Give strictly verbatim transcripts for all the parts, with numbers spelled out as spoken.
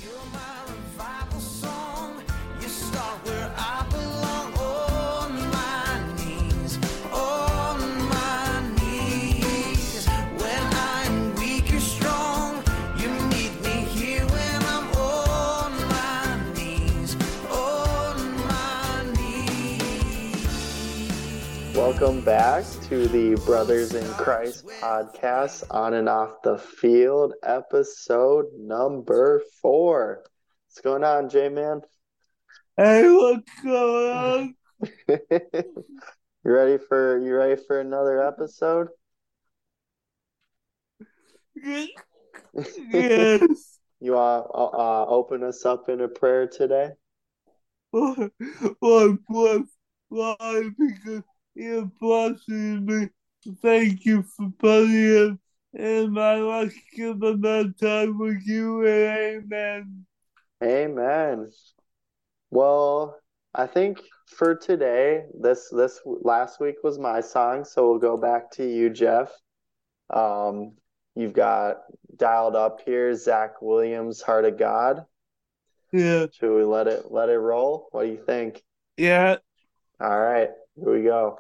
Welcome back to the Brothers in Christ podcast, On and Off the Field, episode number four. What's going on, J-Man? Hey, what's going on? you ready for you ready for another episode? Yes. You want to uh, open us up in a prayer today? Lord, Lord, bless, Lord, because you're blessing me. Thank you for putting it in my life, giving that time with you, and amen. Amen. Well, I think for today, this this last week was my song, so we'll go back to you, Jeff. Um, you've got dialed up here Zach Williams, Heart of God. Yeah. Should we let it let it roll? What do you think? Yeah. All right, here we go.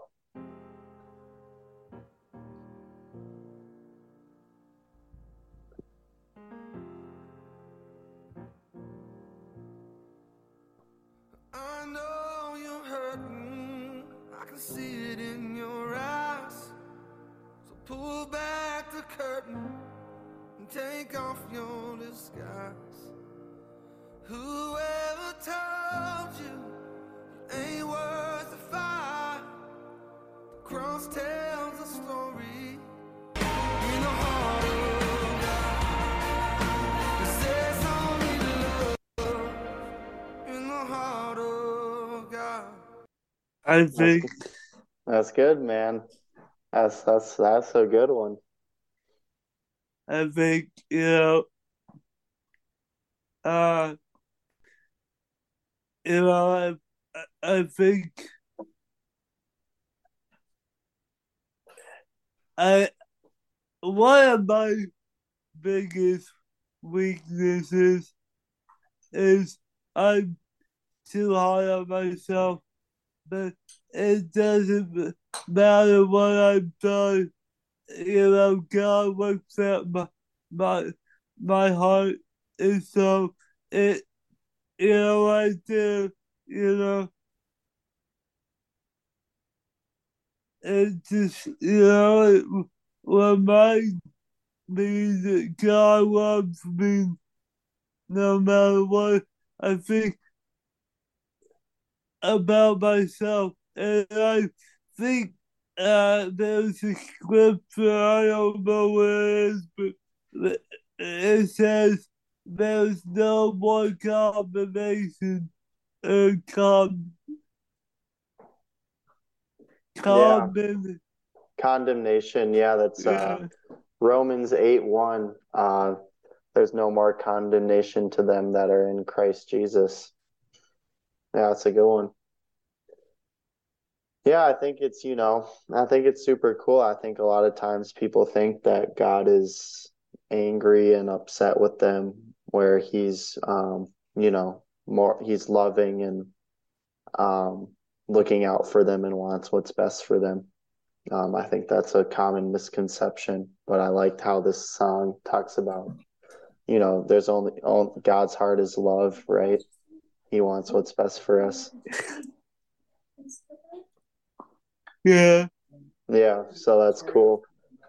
I know you're hurting, I can see it in your eyes. So pull back the curtain and take off your disguise. Whoever told you it ain't worth the fight? The cross tells a story in the heart of God. It says only love in the heart of God. I think That's, that's good, man. That's that's that's a good one. I think you know uh you know I I think I one of my biggest weaknesses is I'm too hard on myself, but it doesn't matter what I've done. You know, God looks at my my my heart, and so it you know I do you know it just you know it reminds me that God loves me no matter what I think about myself, and I think uh, there's a scripture, I don't know what it is, but it says there's no more combination or com Yeah, common. condemnation. Yeah, that's uh Yeah, Romans eight one. Uh, there's no more condemnation to them that are in Christ Jesus. Yeah, that's a good one. Yeah, I think it's, you know, I think it's super cool. I think a lot of times people think that God is angry and upset with them, where he's, um, you know, more, he's loving and um, looking out for them and wants what's best for them. Um, I think that's a common misconception, but I liked how this song talks about, you know, there's only, only God's heart is love, right? He wants what's best for us. yeah, Yeah, so that's cool.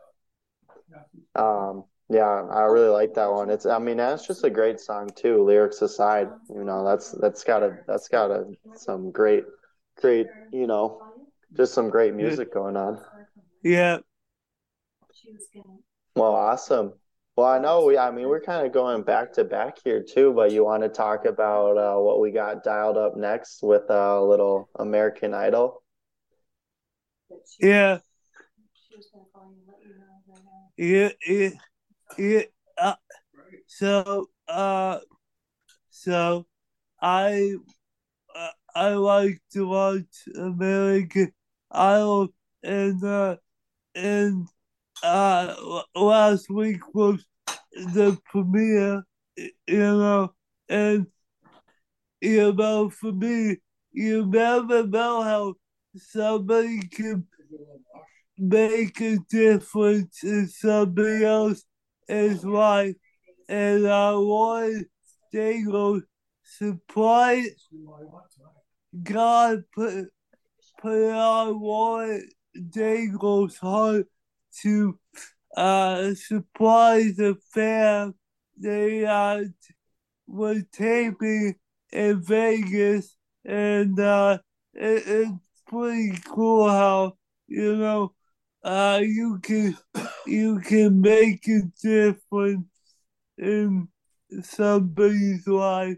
Um, yeah, I really like that one. It's, I mean, that's just a great song too, lyrics aside. You know, that's that's got a that's got a some great, great, you know, just some great yeah, music going on. yeah, Well, awesome. Well, I know we, I mean, we're kind of going back to back here too, but you want to talk about uh, what we got dialed up next with uh, a little American Idol? yeah, yeah, yeah, yeah. Uh, so, uh, so I uh, I like to watch American Idol, and uh, and uh, last week was the premiere, you know, And, you know, for me, you never know how somebody can make a difference in somebody else's life. And I want they go supply God put put on Warren Dangle's heart to uh supply the fam they uh were taping in Vegas, and uh it, it's pretty cool how you know uh you can you can make a difference in somebody's life.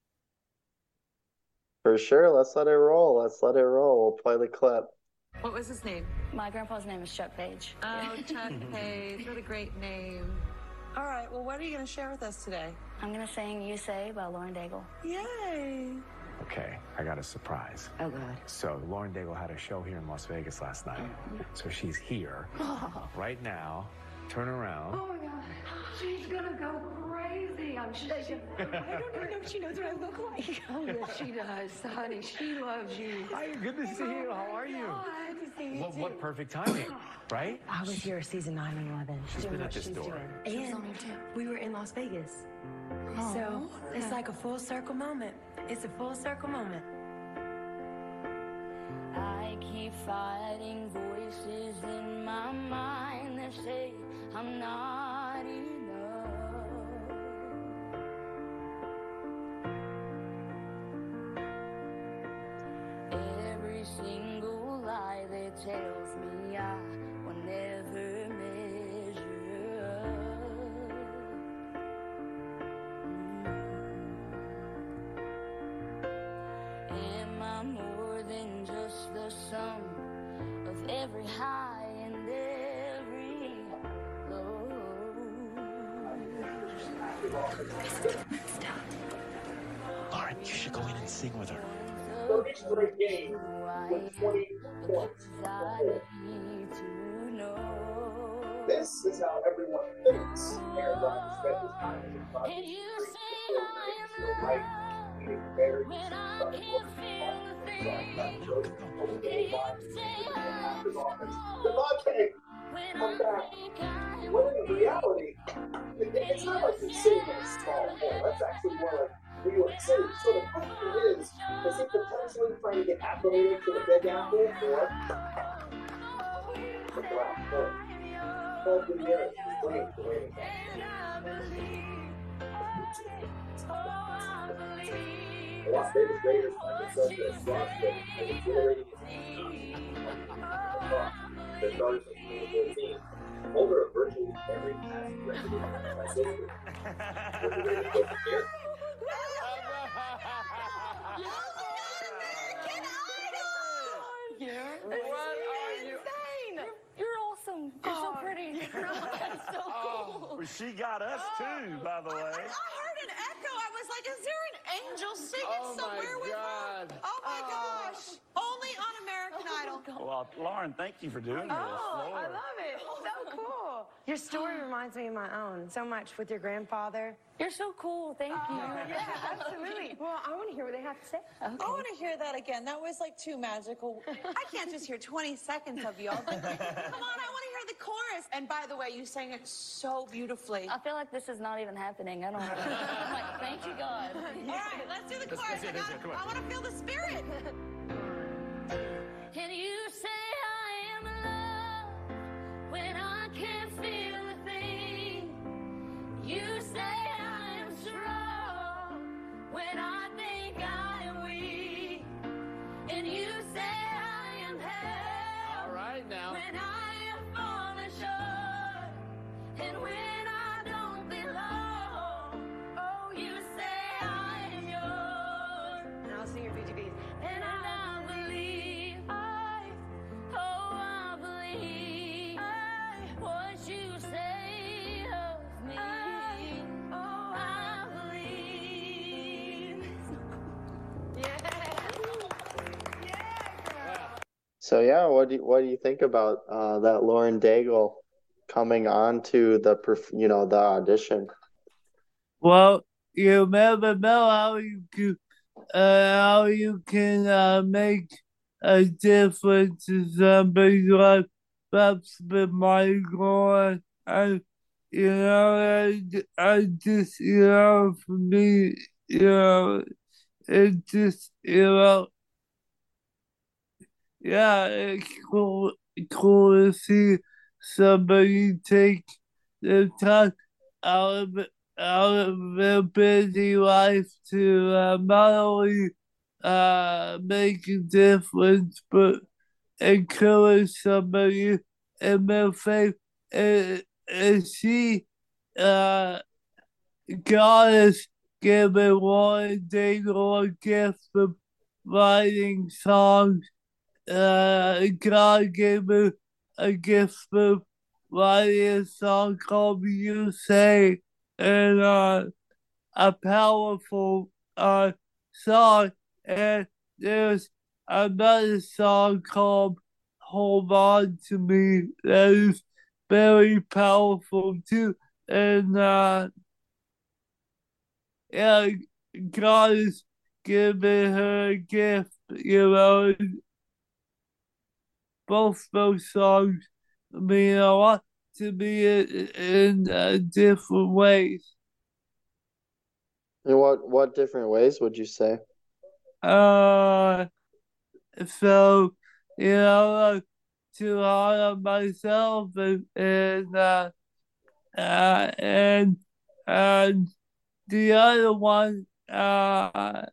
For sure. Let's let it roll. Let's let it roll. We'll play the clip. What was his name? My grandpa's name is Chuck Page. Oh, Chuck Page. What a great name. All right, well, what are you going to share with us today? I'm going to sing You Say by Lauren Daigle. Yay. Okay, I got a surprise. Oh, God. So Lauren Daigle had a show here in Las Vegas last night. So she's here right now. Turn around. Oh my God, she's gonna go crazy. I'm shaking. I don't even know if she knows what I look like. Oh yes, she does, honey. She loves you. Hi, good to see you. How are you? Hi, good to see you What, too. what perfect timing, right? I was here season nine and eleven. She's doing been at what this she's door. doing. And we were in Las Vegas. So it's like a full circle moment. It's a full circle moment. I keep fighting voices in my mind that say I'm not enough. Every single lie that tells me I will never measure up. Am I more than just the sum of every high and every low? Lauren, you should go in and sing with her. thirty straight games with twenty points. This is how everyone thinks Aaron Rodgers spent his time as a project. And you say I am Very when I can't feel the thing. And you say I'm Devontae, when come I back. think I am When in reality, it's not like he's sitting in a small hole. That's actually more like New York City. So the question is, is he potentially trying to get acclimated to the Big Apple or the Black Hole? Paul Gutierrez is playing the way it The Las Vegas Raiders find themselves in a spot that has exhilarating the starters of twenty fourteen. Holder of virtually every passing record in franchise history. With the Raiders coach here. You're awesome. You're so pretty. That's so cool. Well, she got us too, by the way. I heard an echo. I was like, is there an angel singing Oh, my somewhere with her? God. Oh, my gosh. Only on American Idol. Well, Lauren, thank you for doing this. Oh, Lord. I love it. So cool. Your story reminds me of my own so much with your grandfather. You're so cool. Thank you. Yeah, absolutely. Well, I want to hear what they have to say. I want to hear that again. That was like too magical. I can't just hear twenty seconds of y'all. Come on, I want to hear the chorus. And by the way, you sang it so beautifully. I feel like this is not even happening. I don't know. I'm like, thank you, God. All right, let's do the Let's- chorus. let's do I, this, gotta- come on. I want to feel the spirit. And you say I am love when I can't feel a thing. You say I am strong when I think I am weak. And you say I am held All right now. when I am falling short. And when I don't belong, oh, you say I am yours. And I'll sing your B G Bs. And I believe, I, oh, I believe what you say of me. Oh, I believe. So yeah, what do you, what do you think about uh, that Lauren Daigle coming on to the perf- you know the audition? Well, you never know how you can uh, how you can uh, make a difference in somebody's life. That's been my goal. I, you know, I, I just, you know, for me, you know, it just, you know, yeah, it's cool, cool to see somebody take the time out of, out of their busy life to uh, not only uh, make a difference, but encourage somebody in their faith. And, and she, uh, God has given Lauren Daigle a gift of writing songs. Uh, God gave her a gift of writing a song called You Say, and uh, a powerful uh, song. And there's another song called Hold On to Me that is very powerful too. And uh, yeah, God has given her a gift, you know. Both those songs mean a lot to me in, in uh, different ways. In what what different ways would you say? Uh, so you know, uh, to honor myself and and uh, uh, and and the other one, uh,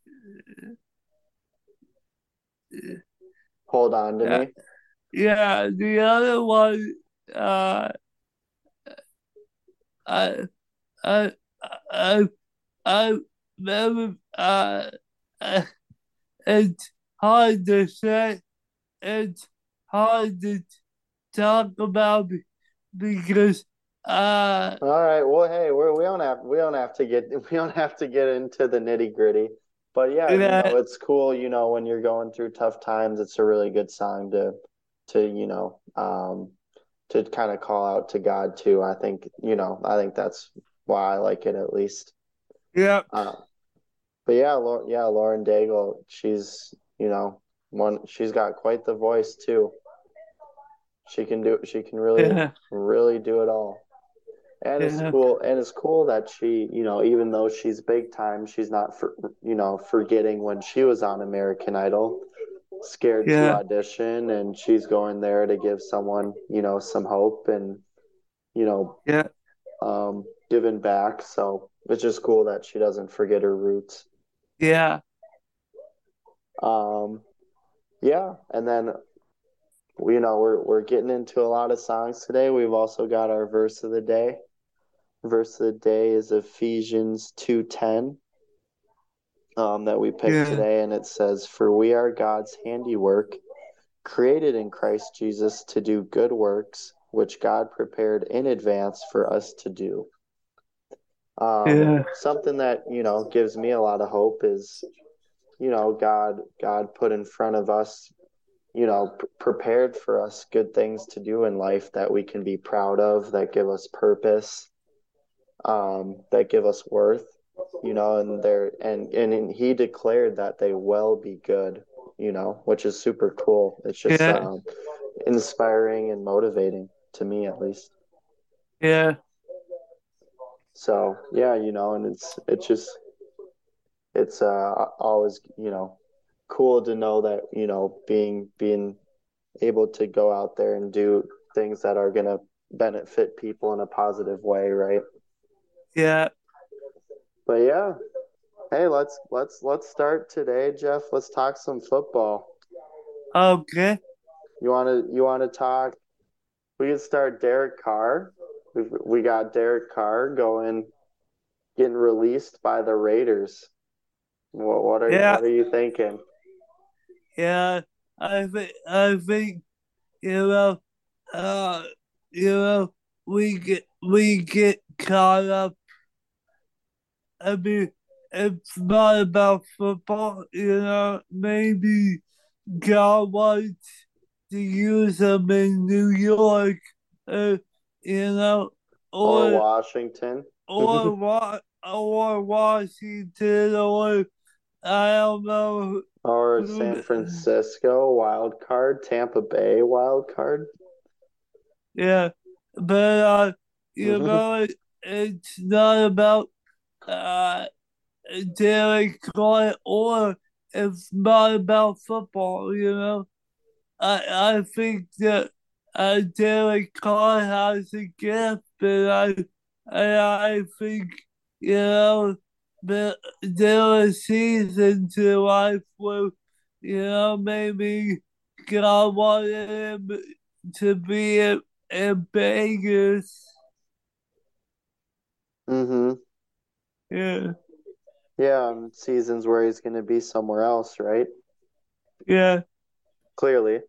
Hold on to uh me. yeah, the other one, uh, I I I I never uh. uh it's hard to say. It's hard to talk about because uh All right. Well, hey, we're, we don't have we don't have to get we don't have to get into the nitty gritty. But yeah, you yeah know, it's cool, you know, when you're going through tough times, it's a really good song to to, you know, um to kind of call out to God too. I think, you know, I think that's why I like it at least. yeah Uh, but yeah, Lauren, yeah, Lauren Daigle, she's, you know, one she's got quite the voice too. She can do she can really yeah really do it all. And it's yeah cool, and it's cool that she, you know, even though she's big time, she's not for, you know, forgetting when she was on American Idol, scared to yeah audition, and she's going there to give someone, you know, some hope and, you know, yeah um, giving back. So it's just cool that she doesn't forget her roots. yeah Um, yeah, and then you know we're we're getting into a lot of songs today. We've also got our verse of the day. Verse of the day is Ephesians two ten. Um, that we picked yeah today, and it says, "For we are God's handiwork, created in Christ Jesus to do good works, which God prepared in advance for us to do." Um, yeah something that, you know, gives me a lot of hope is, you know, God, God put in front of us, you know, p- prepared for us good things to do in life that we can be proud of, that give us purpose, um, that give us worth, you know, and there and and he declared that they will be good, you know, which is super cool. It's just yeah um, inspiring and motivating to me, at least. yeah So yeah, you know, and it's it's just it's uh always, you know, cool to know that, you know, being being able to go out there and do things that are gonna benefit people in a positive way, right? yeah But yeah, hey, let's let's let's start today, Jeff. Let's talk some football. okay You want to you want to talk? We can start Derek Carr. We we got Derek Carr going, getting released by the Raiders. What what are yeah what are you thinking? yeah I think I think you know uh you know we get we get caught up. I mean, it's not about football, you know. Maybe God wants to use him in New York, uh, you know, Or or Washington? or what? or Washington, or I don't know. Or who San the- Francisco wild card, Tampa Bay wild card. Yeah, but uh, you Mhm. know, it, it's not about uh Derek Carr, or it's not about football. You know, I I think that uh, Derek Carr has a gift, and I and I think you know that there are seasons in life where you know maybe God wanted him to be in, in Vegas. Mhm. Yeah, Yeah, um, seasons where he's going to be somewhere else, right? yeah, Clearly.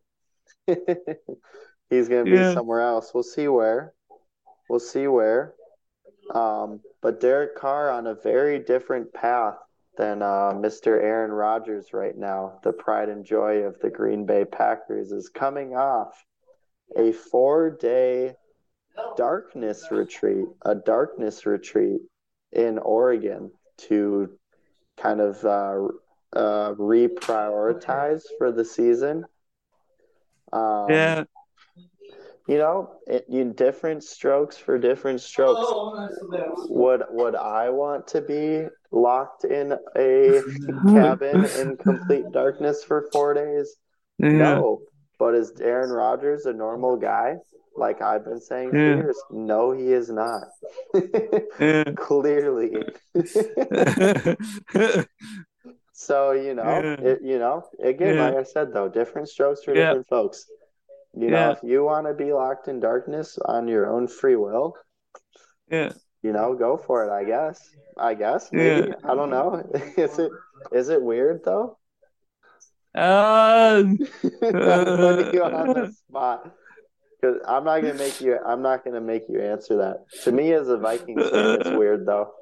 He's going to be yeah, somewhere else. We'll see where. We'll see where. Um, but Derek Carr on a very different path than uh, Mister Aaron Rodgers right now. The pride and joy of the Green Bay Packers is coming off a four-day darkness retreat, a darkness retreat in Oregon to kind of uh, uh, reprioritize for the season. Um, yeah. you know, it, you different strokes for different strokes. Would would I want to be locked in a cabin in complete darkness for four days? Yeah, No. But is Aaron Rodgers a normal guy? Like I've been saying for yeah, years, no, he is not. yeah. Clearly. So, you know, Yeah, it, you know, again, yeah, like I said, though, different strokes for yeah, different folks. You know, yeah, if you want to be locked in darkness on your own free will, yeah, you know, go for it, I guess. I guess, yeah. maybe. I don't know. Is it is it weird though? Um, I'm putting you on the uh, spot. Because I'm not gonna make you I'm not gonna make you answer that. To me as a Vikings fan, it's weird though.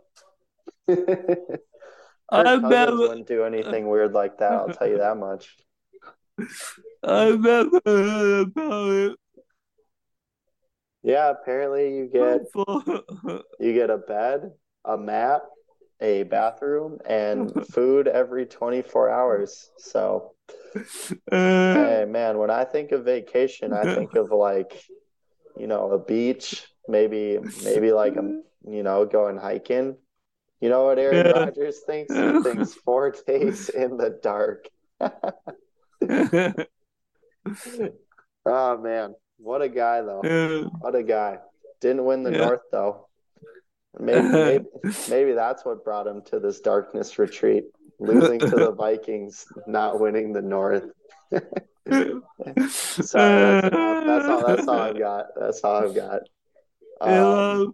I Kirk Cousins never, wouldn't do anything weird like that, I'll tell you that much. I never heard about it Yeah, apparently you get before. you get a bed, a mat, a bathroom, and food every twenty-four hours. So, hey man, when I think of vacation, I think of like, you know, a beach, maybe maybe like a you know, going hiking. You know what Aaron Yeah. Rodgers thinks? He thinks four days in the dark. Oh man, what a guy though. Yeah. What a guy. Didn't win the Yeah. North though. Maybe maybe maybe that's what brought him to this darkness retreat. Losing to the Vikings, not winning the North. Sorry, that's enough. That's all that's all I've got. That's all I've got. You Um, know,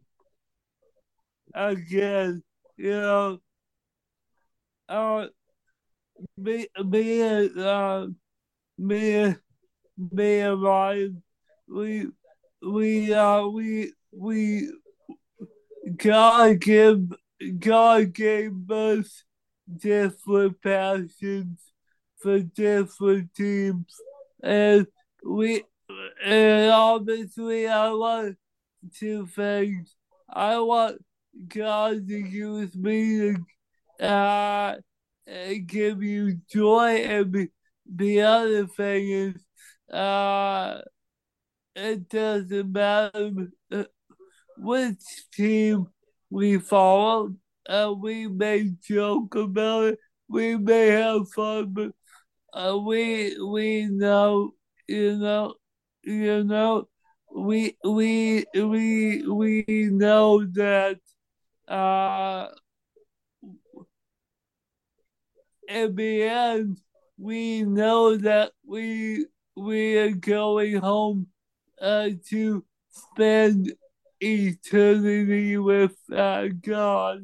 again, you know, uh, me, me, and, uh, me, me and Ryan, we, we, uh, we, we, God gave, God gave us different passions for different teams, and we, and obviously, I want two things. I want God to use me to uh, give you joy, and the, the other thing is, uh, it doesn't matter which team we follow. Uh, we may joke about it, we may have fun, but uh, we we know, you know, you know, we we we we know that uh in the end we know that we we are going home uh to spend eternity with uh, God.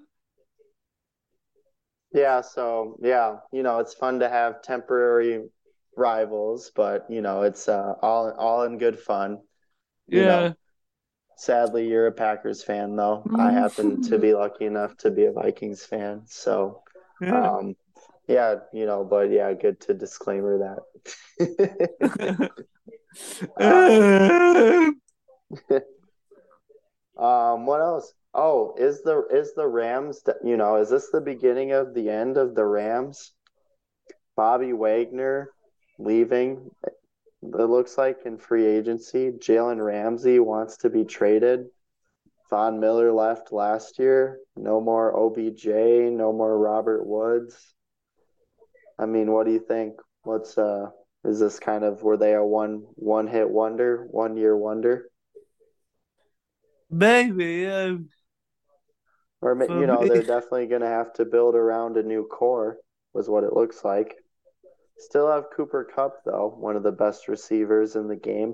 yeah, so yeah, you know, it's fun to have temporary rivals, but you know, it's uh, all all in good fun. You Yeah. know, sadly, you're a Packers fan, though. I happen to be lucky enough to be a Vikings fan. So, Yeah. um, yeah, you know, but yeah, good to disclaimer that. um, um, what else? Oh, is the is the Rams, you know, is this the beginning of the end of the Rams? Bobby Wagner leaving, it looks like in free agency. Jalen Ramsey wants to be traded. Von Miller left last year. No more O B J, no more Robert Woods. I mean, what do you think? What's uh is this kind of were they a one one hit wonder, one year wonder? Maybe, uh, Or ma- for you know, me, they're definitely going to have to build around a new core, was what it looks like. Still have Cooper Kupp though, one of the best receivers in the game.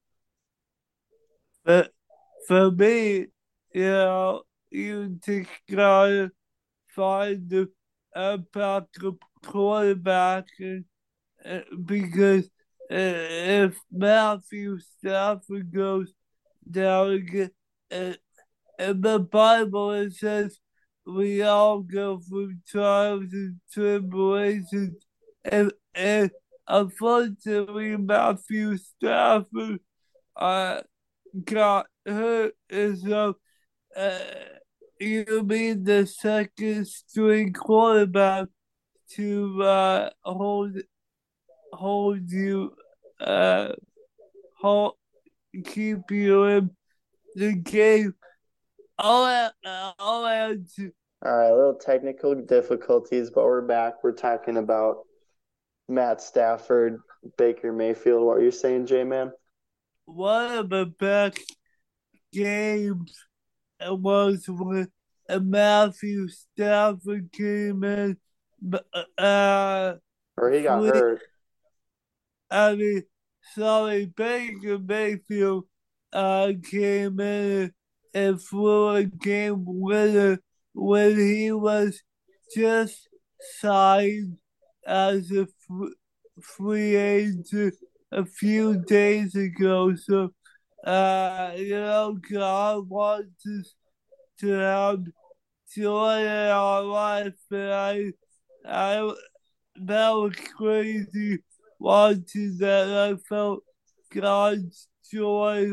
but for me, you know, you just gotta find a, a backup quarterback and, uh, because uh, if Matthew Stafford goes down again, uh, in the Bible it says we all go through trials and tribulations, and, and unfortunately Matthew Stafford uh, got hurt, and so uh, you need the second string quarterback to uh, hold hold you uh hold keep you in the game. All I, all I have to All right, a little technical difficulties, but we're back. We're talking about Matt Stafford, Baker Mayfield. What are you saying, J-Man? one of the best games was when uh, Matthew Stafford came in. But uh, Or he got flee, hurt. I mean, sorry, Baker Mayfield uh, came in and threw a game winner when he was just signed as a f- free agent a few days ago. So, uh, you know, God wants us to have joy in our life, and I, I, that was crazy watching that. I felt God's joy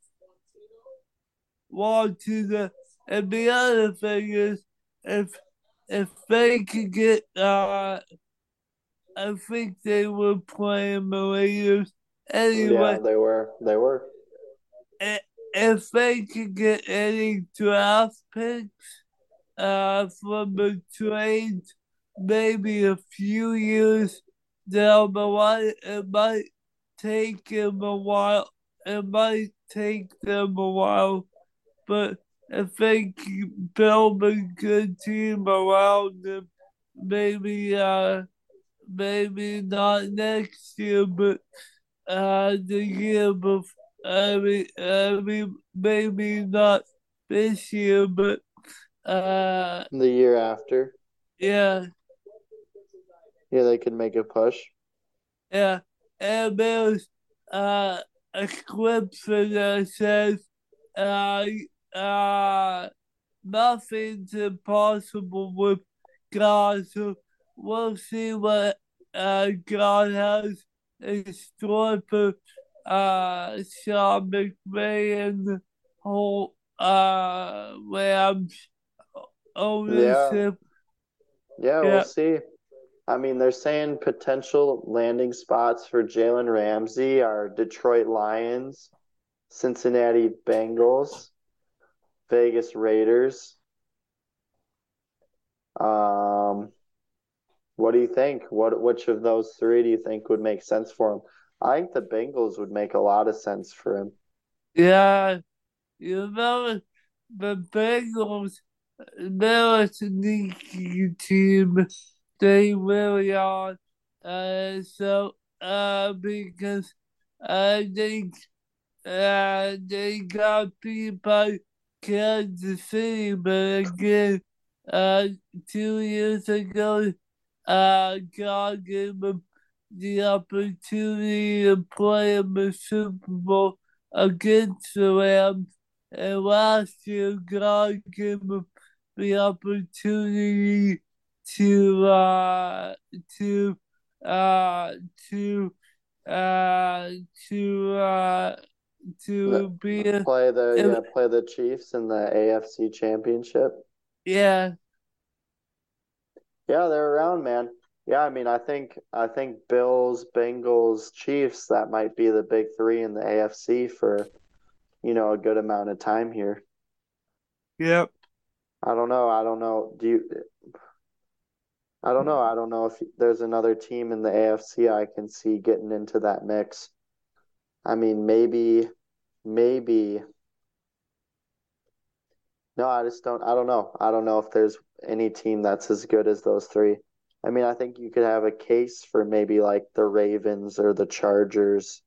watching that. And the other thing is, if if they could get, uh, I think they were playing the Raiders Yeah, anyway. they were. They were. i- If they could get any draft picks, uh, from the trade, maybe a few years down the line, it might take them a while. It might take them a while, but if they keep build a good team around them, maybe uh maybe not next year, but uh the year before. I mean, I mean, maybe not this year, but uh, The year after. yeah, Yeah, they could make a push. yeah. And there's uh a scripture that says, uh, uh, nothing's impossible with God. So we'll see what uh God has in store for uh Sean McVay and the whole uh Rams Yeah. ownership. Yeah, we'll Yeah, see. I mean, they're saying potential landing spots for Jalen Ramsey are Detroit Lions, Cincinnati Bengals, Vegas Raiders. Um, what do you think? What which of those three do you think would make sense for him? I think the Bengals would make a lot of sense for him. yeah. You know, the Bengals, they're a sneaky team. They really are. Uh, so, uh, because I think uh, they got beat by Kansas City, but again, uh, two years ago, uh, God gave them the opportunity to play in the Super Bowl against the Rams, and last year, God gave them the opportunity to uh to uh to uh to uh to be a, Play the a- yeah, play the Chiefs in the A F C Championship. yeah, Yeah, they're around, man. Yeah, I mean, I think I think Bills, Bengals, Chiefs, that might be the big three in the A F C for, you know, a good amount of time here. yep. I don't know. I don't know. Do you I don't know. I don't know if there's another team in the A F C I can see getting into that mix. I mean, maybe maybe no, I just don't I don't know. I don't know if there's any team that's as good as those three. I mean, I think you could have a case for maybe like the Ravens or the Chargers,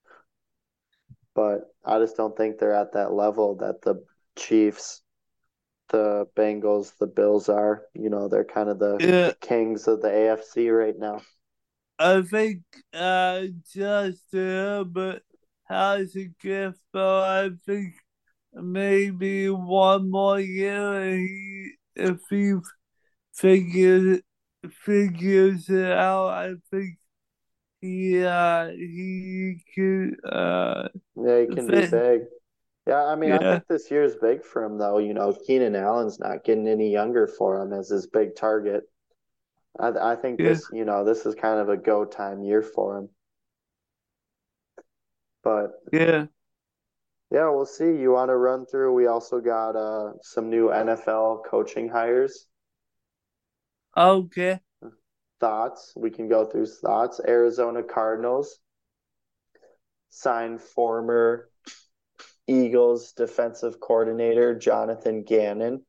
but I just don't think they're at that level that the Chiefs, the Bengals, the Bills are. You know, they're kind of the Yeah, kings of the A F C right now. I think uh, Justin Herbert has a gift, but I think maybe one more year, and he, if he figures figures it out, I think he uh he could uh Yeah, he can be fit. big. Yeah, I mean, I Yeah, think this year's big for him, though. You know, Keenan Allen's not getting any younger for him as his big target. I, I think yeah, this, you know, this is kind of a go time year for him. But yeah. yeah, we'll see. You want to run through? We also got uh, some new N F L coaching hires. Okay. Thoughts? We can go through thoughts. Arizona Cardinals signed former Eagles defensive coordinator Jonathan Gannon.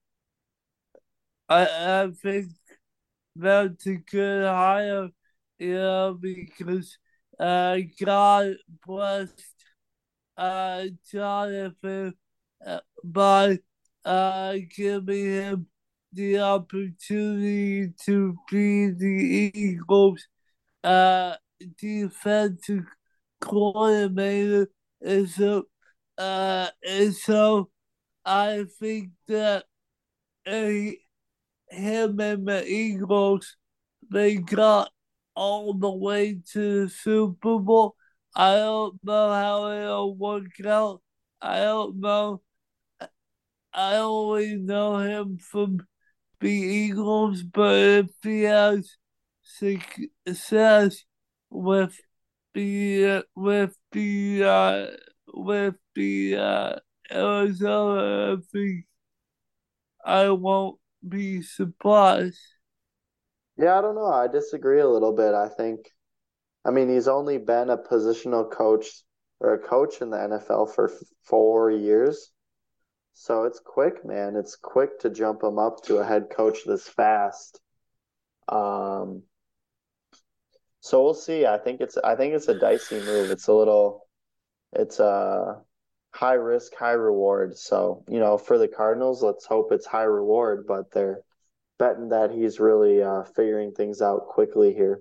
I I think that's a good hire, you know, because uh God blessed uh Jonathan uh, by uh giving him the opportunity to be the Eagles uh defensive coordinator, and so uh and so I think that uh, him and the Eagles, they got all the way to the Super Bowl. I don't know how it'll work out. I don't know. I only know him from the Eagles, but if he has success with the uh, with the uh, with the uh, Arizona, I think I won't be surprised. Yeah, I don't know. I disagree a little bit. I think, I mean, he's only been a positional coach or a coach in the N F L for f- four years. So it's quick, man. It's quick to jump him up to a head coach this fast. Um, so we'll see. I think it's I think it's a dicey move. It's a little it's a high risk, high reward. So, you know, for the Cardinals, let's hope it's high reward, but they're betting that he's really uh, figuring things out quickly here.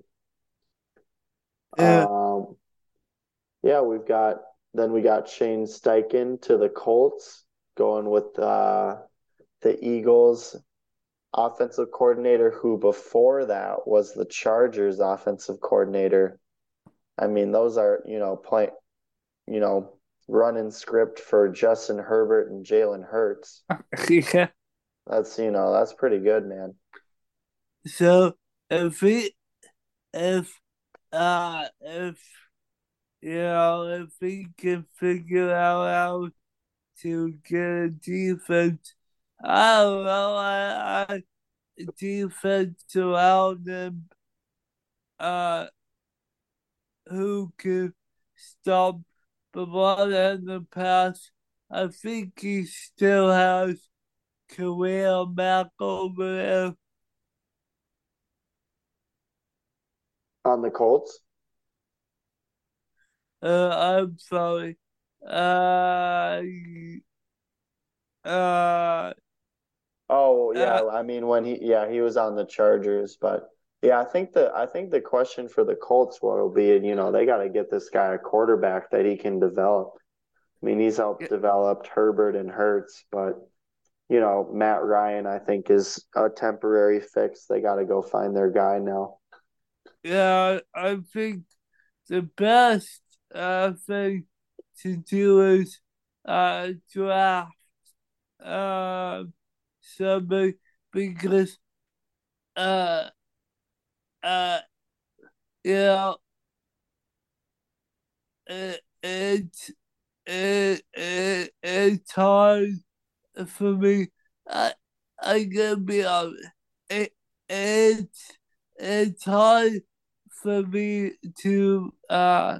Yeah, Um, yeah, we've got then we got Shane Steichen to the Colts, going with uh, the Eagles offensive coordinator, who before that was the Chargers offensive coordinator. I mean, those are, you know, play, you know, running script for Justin Herbert and Jalen Hurts. yeah. That's, you know, that's pretty good, man. So if he, if uh, if you know, if he can figure out how to get a defense, I don't know, I, I defense around him, uh, who can stop the run and the pass. I think he still has Khalil Mack over there. On the Colts? Uh, I'm sorry. Uh, uh, Oh, uh, yeah, I mean when he yeah, he was on the Chargers, but yeah, I think the I think the question for the Colts will be, you know, they got to get this guy a quarterback that he can develop. I mean, he's helped develop Herbert and Hurts, but you know, Matt Ryan, I think, is a temporary fix. They got to go find their guy now. yeah, I think the best uh, thing to do is uh draft uh somebody because uh uh you know it, it's it, it it's hard for me. I I gotta be honest. It it's it's hard for me to uh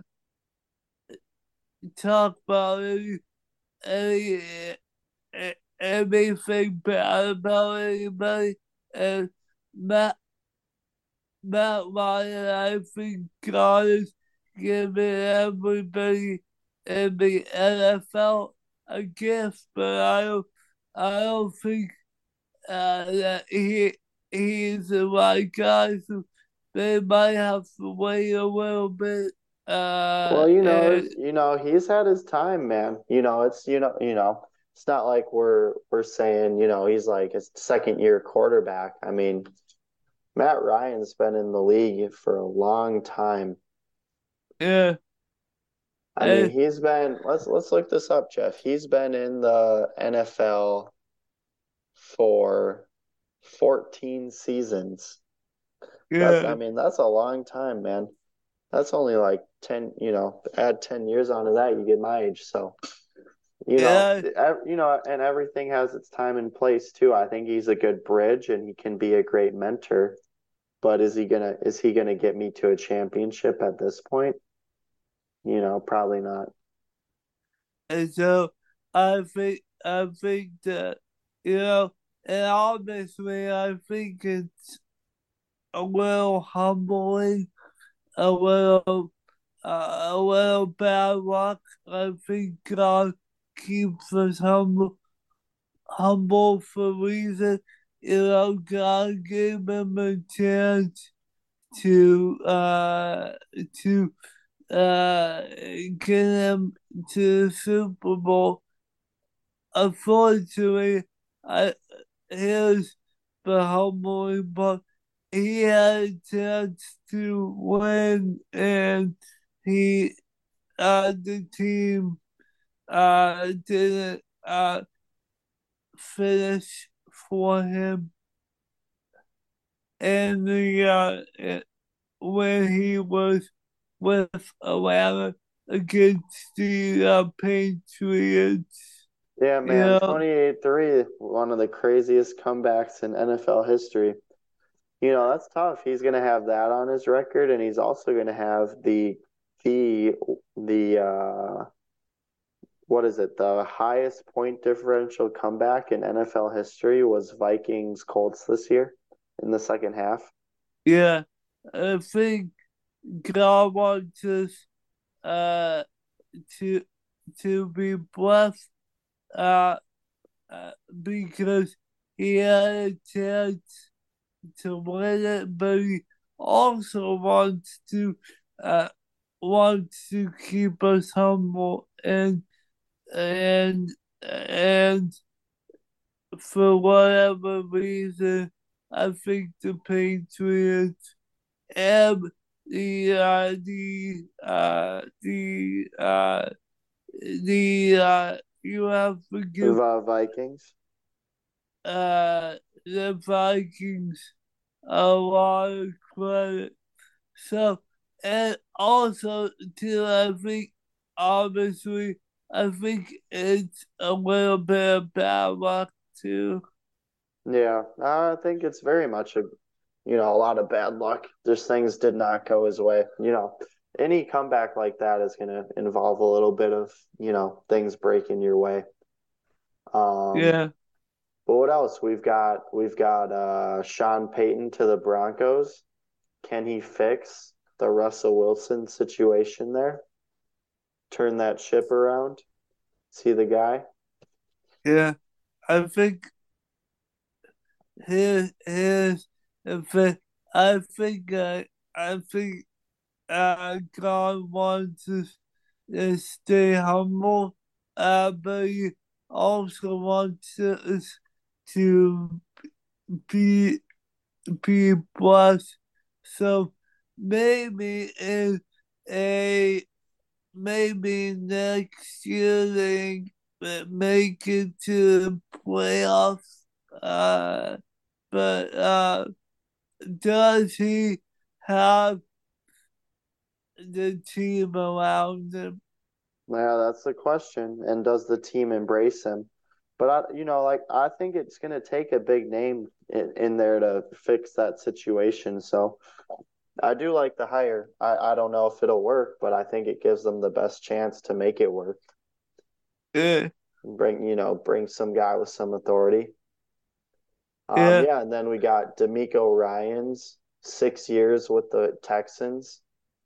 talk about any, any uh, anything bad about anybody. And Matt Matt Ryan, I think God is giving everybody in the N F L a gift, but I don't I don't think uh, that he he's the right guy, so they might have to wait a little bit. Uh, Well, you know, and there's, you know, he's had his time, man. You know, it's, you know, you know, it's not like we're we're saying, you know, he's like his second year quarterback. I mean, Matt Ryan's been in the league for a long time. yeah, I mean, and, he's been, let's let's look this up, Jeff. He's been in the N F L for fourteen seasons. That's, I yeah, mean, that's a long time, man. That's only like ten, you know, add ten years onto that, you get my age. So, you know, yeah. ev- you know, and everything has its time and place too. I think he's a good bridge and he can be a great mentor. But is he gonna is he gonna get me to a championship at this point? You know, probably not. And so I think I think that you know, and honestly, I think it's a little humbling, a little uh, a little bad luck. I think God keeps us humble, humble for a reason. You know, God gave him a chance to uh to uh get him to the Super Bowl. Unfortunately, I here's the humbling part. He had a chance to win, and he uh the team uh didn't uh finish for him, and the uh eh, when he was with Atlanta against the uh, Patriots. Yeah, You man, know, twenty-eight three, one of the craziest comebacks in N F L history. You know, that's tough. He's going to have that on his record, and he's also going to have the the the uh what is it? The highest point differential comeback in N F L history was Vikings Colts this year in the second half. yeah, I think God wants us uh to to be blessed uh, uh because he had a chance to win it, but he also wants to uh wants to keep us humble and and and for whatever reason, I think the Patriots and the uh, the uh, the uh, the uh, you have to give The Vikings. uh, the Vikings a lot of credit. So, and also, too, I think, obviously, I think it's a little bit of bad luck, too. Yeah, I think it's very much a, you know, a lot of bad luck. Just things did not go his way. You know, any comeback like that is going to involve a little bit of, you know, things breaking your way. Um, Yeah, but what else? We've got we've got uh Sean Payton to the Broncos. Can he fix the Russell Wilson situation there? Turn that ship around? Is he the guy? yeah. I think his, his, in fact, I think, uh, I think, uh, God wants us to stay humble, uh, but he also wants us to be be blessed. So maybe in a maybe next year they make it to the playoffs. Uh, but uh, does he have the team around him? Yeah, that's the question. And does the team embrace him? But I, you know, like I think it's going to take a big name in, in there to fix that situation. So I do like the hire. I, I don't know if it'll work, but I think it gives them the best chance to make it work. Yeah, Bring, you know, bring some guy with some authority. Um, yeah, yeah, and then we got D'Amico Ryans, six years with the Texans.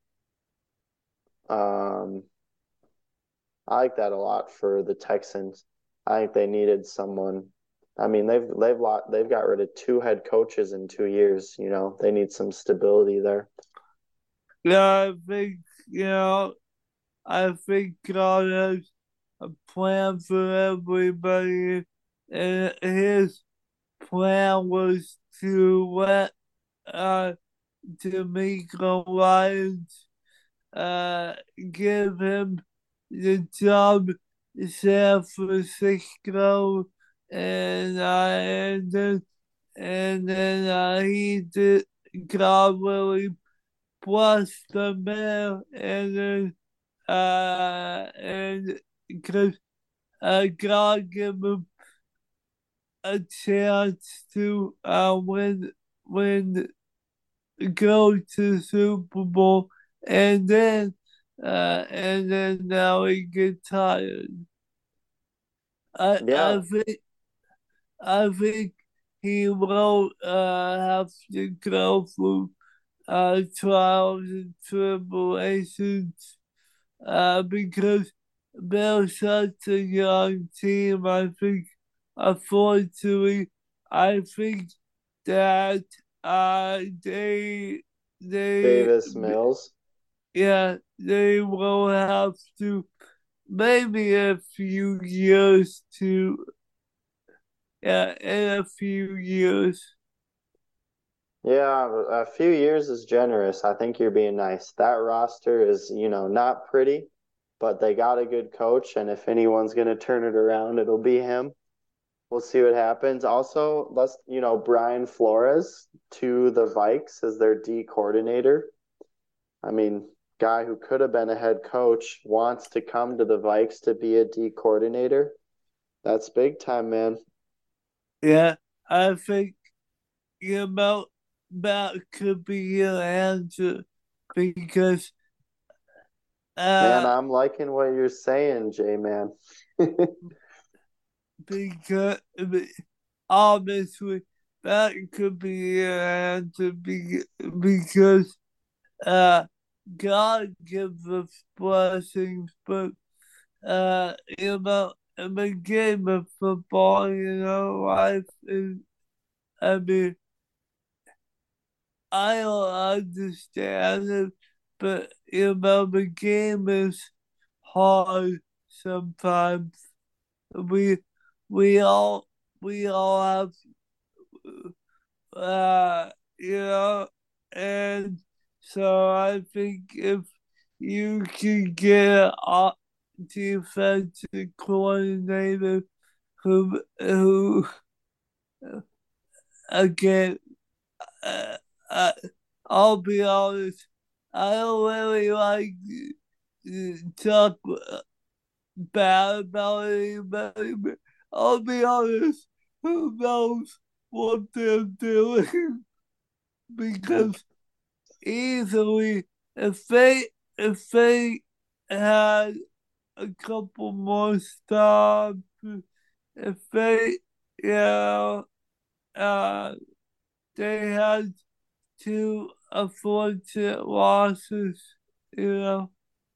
Um, I like that a lot for the Texans. I think they needed someone. I mean, they've they've lot they've got rid of two head coaches in two years. You know, they need some stability there. yeah. I think you know. I think God has a plan for everybody, and his plan was to let uh D'Amico Lyons uh give him the job in San Francisco, and uh, and then and then uh, he did. God really blessed the man, and then uh and because uh God gave him a chance to uh win win go to Super Bowl, and then uh and then now he get tired. I I Yeah, think I think he will uh have to go through uh trials and tribulations uh because they're such a young team. I think unfortunately I think that uh they they Davis Mills. yeah, they will have to maybe a few years to yeah, in a few years. Yeah, a few years is generous. I think you're being nice. That roster is, you know, not pretty, but they got a good coach, and if anyone's going to turn it around, it'll be him. We'll see what happens. Also, let's, you know, Brian Flores to the Vikes as their D coordinator. I mean, guy who could have been a head coach wants to come to the Vikes to be a D coordinator. That's big time, man. Yeah, I think you know that could be your answer because Man, uh I'm liking what you're saying, J man. because obviously that could be your answer be- because uh God gives us blessings, but uh you know in the game of football, you know, life is I mean I don't understand it, but you know the game is hard sometimes. We we all we all have uh you know and so I think if you can get a defensive coordinator who who again uh, uh, I'll be honest, I don't really like to talk bad about anybody, but I'll be honest, who knows what they're doing? Because easily, if they if they had a couple more stops, if they, you know, uh, they had two unfortunate losses, you know,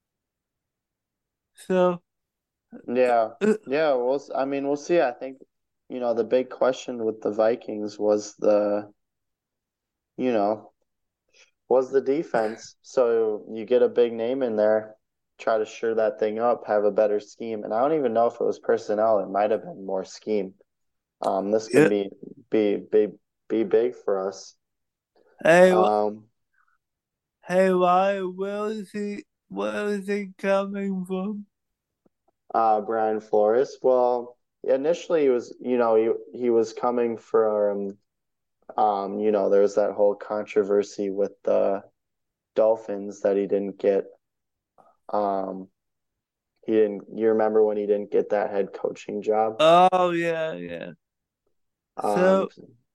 so. Yeah. uh, Yeah, we'll s- I mean, we'll see. I think, you know, the big question with the Vikings was the, you know, was the defense. So you get a big name in there, try to shore that thing up, have a better scheme. And I don't even know if it was personnel. It might have been more scheme. Um, this can Yeah. be be be be big for us. Hey, Um, hey, Ryan, where is he? where is it coming from? Uh, Brian Flores. Well, initially he was, you know, he he was coming from, um, you know, there's that whole controversy with the Dolphins that he didn't get. Um, he didn't. You remember when he didn't get that head coaching job? Oh yeah, yeah. Um, So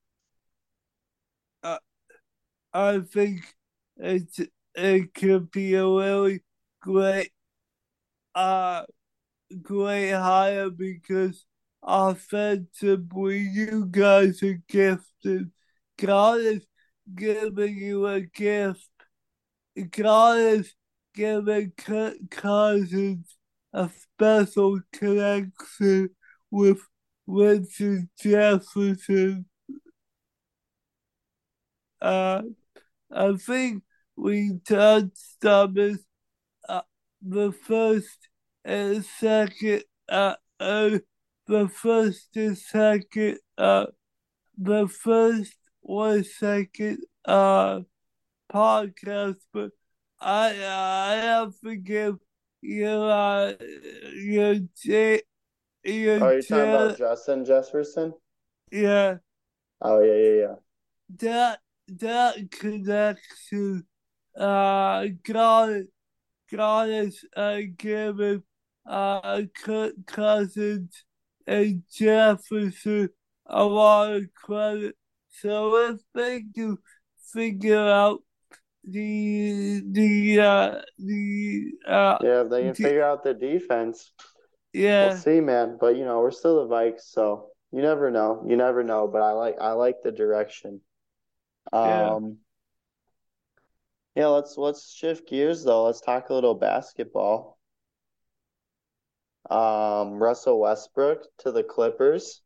uh, I think it's it could be a really great uh great hire because offensively you guys are gifted. God is giving you a gift. God is giving C- Cousins a special connection with Richard Jefferson. Uh, I think we touched on this uh, the first and second, uh, uh, the first and second, uh, the first or second, uh, podcast, but I, I have to give your, uh, your, cha- your, oh, you're talking about cha- Justin Jefferson? yeah, Oh yeah, yeah, yeah. that, that connection, uh, God, God is, uh, giving, uh, Kirk Cousins and Jefferson a lot of credit. So if they can figure out the the uh the uh Yeah, if they can the, figure out the defense, we'll yeah, see, man. But you know, we're still the Vikes, so you never know. You never know. But I like I like the direction. yeah. Um, yeah, let's let's shift gears though. Let's talk a little basketball. Um, Russell Westbrook to the Clippers.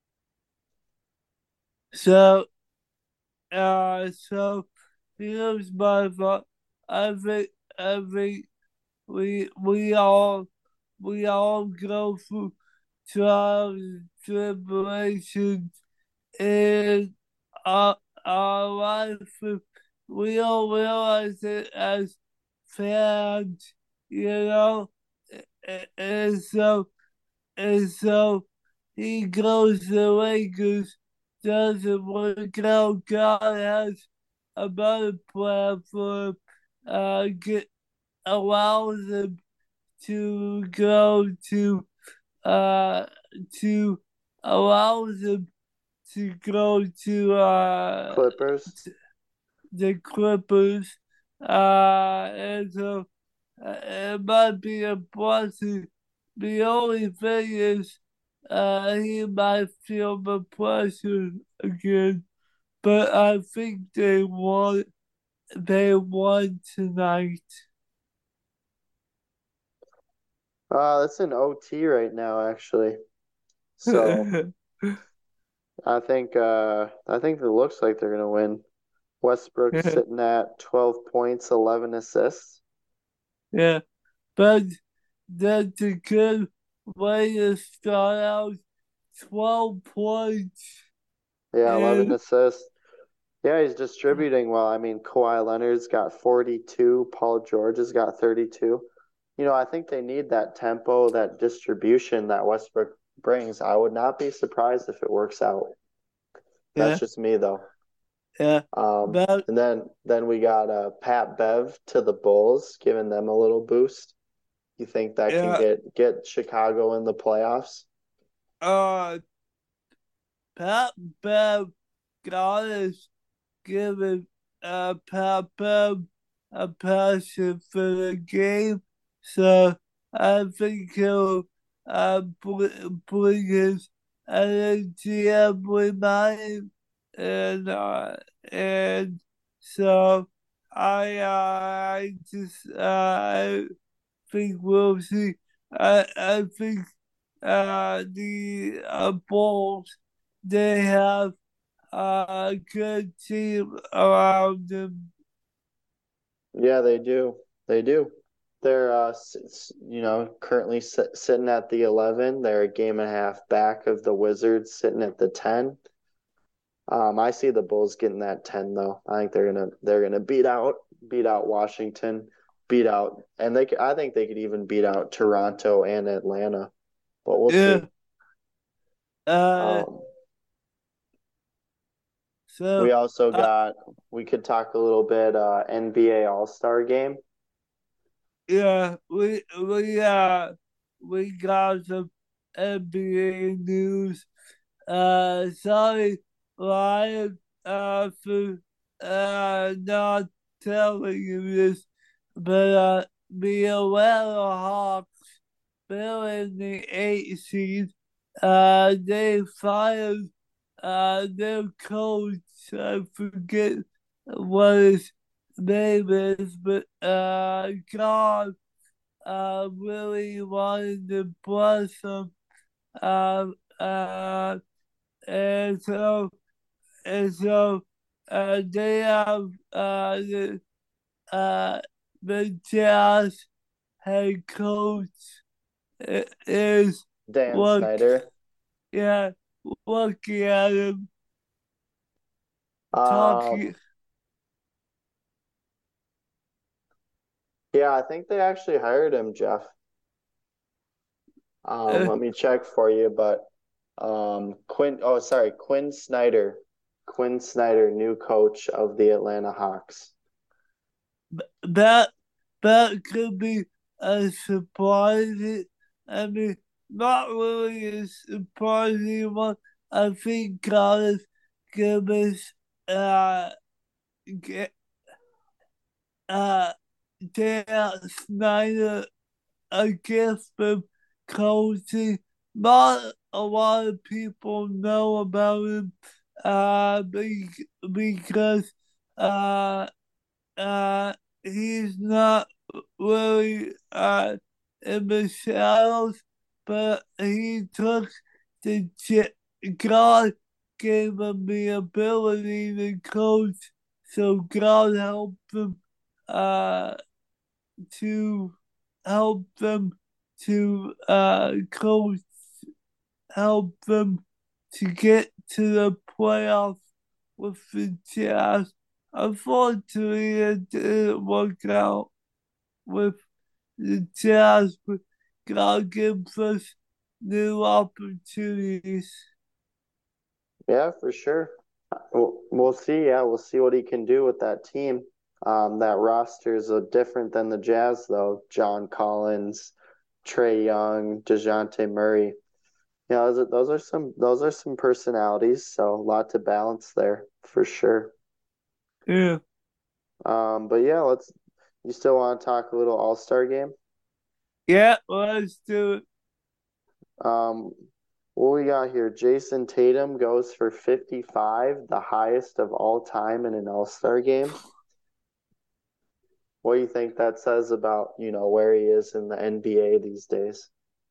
So uh so here's my thought. I think I think we we all we all go through trials and tribulations in our, our life. And we don't realize it as fans, you know. A- And so and so he goes to the Lakers, doesn't work out. God has a better plan for him. Uh, get, allows him to go to uh to allows him to go to uh Clippers. t- the Clippers. Uh, and so uh, it might be a blessing. The only thing is, uh, he might feel the pressure again, but I think they won. They won tonight. Uh, that's an O T right now, actually. So I think uh I think it looks like they're gonna win. Westbrook's sitting at twelve points, eleven assists. Yeah, but that's a good way to start out. Twelve points. Yeah, eleven And assists. Yeah, he's distributing well. I mean, Kawhi Leonard's got forty-two, Paul George has got thirty-two. You know, I think they need that tempo, that distribution that Westbrook brings. I would not be surprised if it works out. That's yeah, just me though. yeah. Um, But and then then we got uh, Pat Bev to the Bulls, giving them a little boost. You think that can yeah, get get Chicago in the playoffs? uh, Pat Bev God is giving uh, Pat Bev a passion for the game. So I think he'll uh, br- bring his energy every night. And, uh, and so I, uh, I just, uh, I think we'll see. I, I think uh, the uh, Bulls, they have a good team around them. Yeah, they do. They do. They're uh, s- s- you know, currently sit, sitting at the eleven. They're a game and a half back of the Wizards, sitting at the ten. Um, I see the Bulls getting that ten though. I think they're gonna they're gonna beat out beat out Washington beat out, and they. I think they could even beat out Toronto and Atlanta, but we'll Yeah. see. Uh, Um, so we also uh, got. We could talk a little bit uh, N B A All Star Game. yeah, we we uh we got some N B A news. Uh, sorry, Ryan, uh, for uh not telling you this, but uh, the Atlanta Hawks, they're in the eight seed. Uh, they fired uh their coach. I forget what his name is, but uh, God, uh, really wanted to bless them. Um, uh, and so and so uh, they have uh, the uh, the Jazz head coach i- is Dan look Snyder. yeah looking at him Um, talking. yeah, I think they actually hired him, Jeff. Um, Uh, let me check for you, but um, Quinn. Oh, sorry, Quinn Snyder. Quinn Snyder, new coach of the Atlanta Hawks. that that could be a surprising. I mean, not really a surprising one. I think God is giving uh get uh Dan Snyder a gift of coaching. Not a lot of people know about him uh be- because uh uh he's not really uh in the shadows, but he took the ch- God gave him the ability to coach, so God helped him uh to help them to uh coach, help them to get to the playoffs with the Jazz. Unfortunately, it didn't work out with the Jazz, but God gives us new opportunities. Yeah, for sure. We'll, we'll see. Yeah, we'll see what he can do with that team. Um, that roster is uh, different than the Jazz, though. John Collins, Trey Young, DeJounte Murray. Yeah, those are, those are some those are some personalities. So a lot to balance there for sure. Yeah. Um, but yeah, let's. You still want to talk a little All Star game? Yeah, let's do it. Um, what we got here? Jason Tatum goes for fifty-five, the highest of all time in an All Star game. What do you think that says about, you know, where he is in the N B A these days?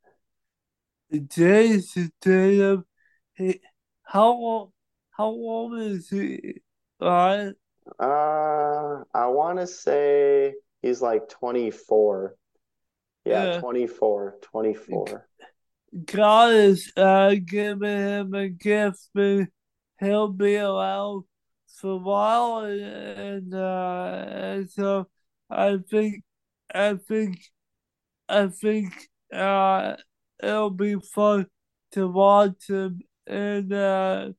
Jason Tatum, he, how old, how old is he? Right? Uh, I want to say he's like twenty-four. Yeah, Yeah. twenty-four, twenty-four. God is uh, giving him a gift, and he'll be around for a while, and, and, uh, and so I think, I think, I think, uh, it'll be fun to watch him, and uh,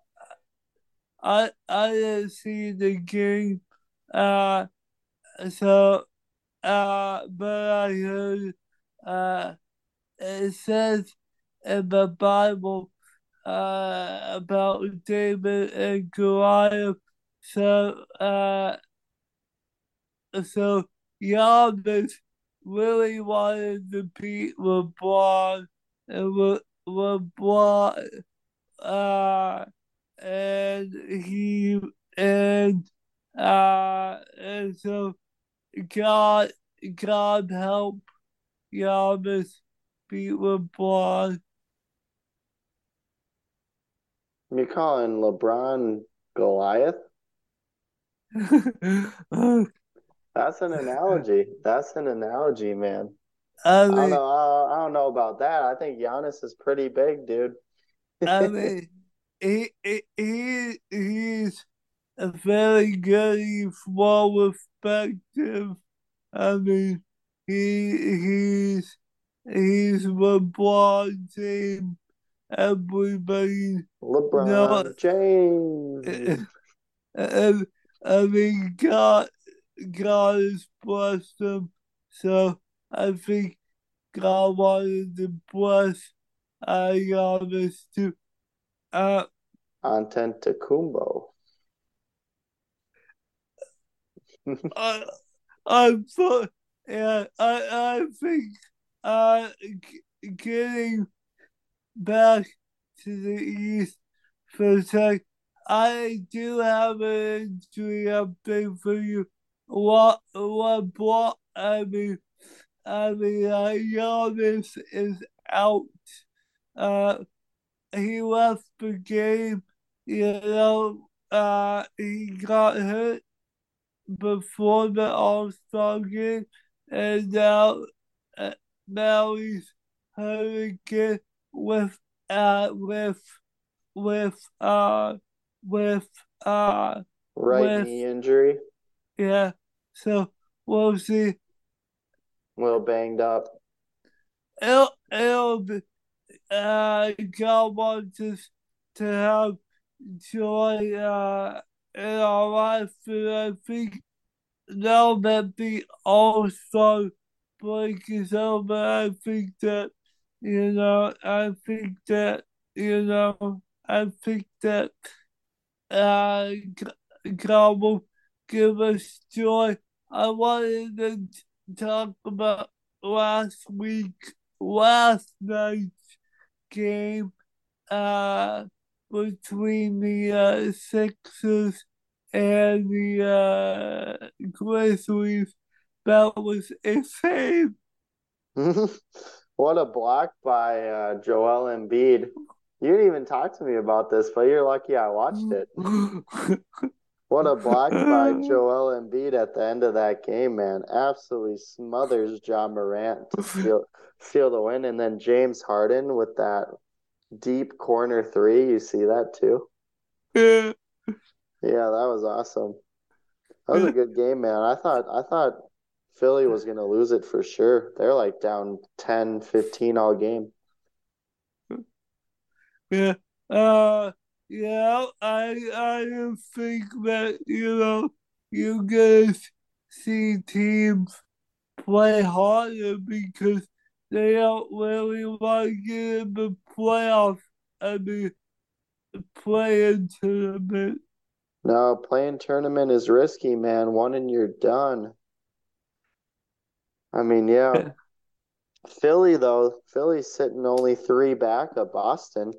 I I didn't see the game, uh, so uh, but I heard, uh, it says in the Bible uh, about David and Goliath. So, uh, so Giannis really wanted to beat LeBron, and Le- LeBron, uh, and he and uh, and so God, God help Giannis beat LeBron. You calling LeBron Goliath? That's an analogy. That's an analogy, man. I I don't mean, know. I, I don't know about that. I think Giannis is pretty big, dude. I mean, he, he, he he's a very good, he's well respected, I mean, he he's he's LeBron James. Everybody know. LeBron James. I, I mean, God, God has blessed him, so I think God wanted to bless uh, Giannis too. Uh, Antetokounmpo. I, I thought, yeah, I, I think uh, g- getting back to the East for a sec, I do have an injury update for you. What, what brought, I mean, I mean, uh, Giannis is out. Uh, he left the game, you know, uh, he got hurt before the All Star game, and now, uh, now he's hurt again with, uh, with, with, uh, with, uh, Right with, knee injury. yeah. So we'll see. A little banged up. It'll, it'll be, uh, God wants us to have joy, uh, in our life, and I think now that the All Star break is over, I think that, you know, I think that, you know, I think that uh, G- God will give us joy. I wanted to t- talk about last week, last night's game uh, between the uh, Sixers and the uh, Grizzlies. That was insane. What a block by uh, Joel Embiid. You didn't even talk to me about this, but you're lucky I watched it. What a block by Joel Embiid at the end of that game, man. Absolutely smothers John Morant to steal, steal the win. And then James Harden with that deep corner three. You see that too? Yeah. Yeah, that was awesome. That was a good game, man. I thought I thought Philly was going to lose it for sure. They're like down ten, fifteen all game. Yeah. Uh, yeah, I I think that, you know, you guys see teams play harder because they don't really want to get in the playoffs. I mean, play into tournament. No, playing tournament is risky, man. One and you're done. I mean, yeah. Philly, though, Philly's sitting only three back of Boston.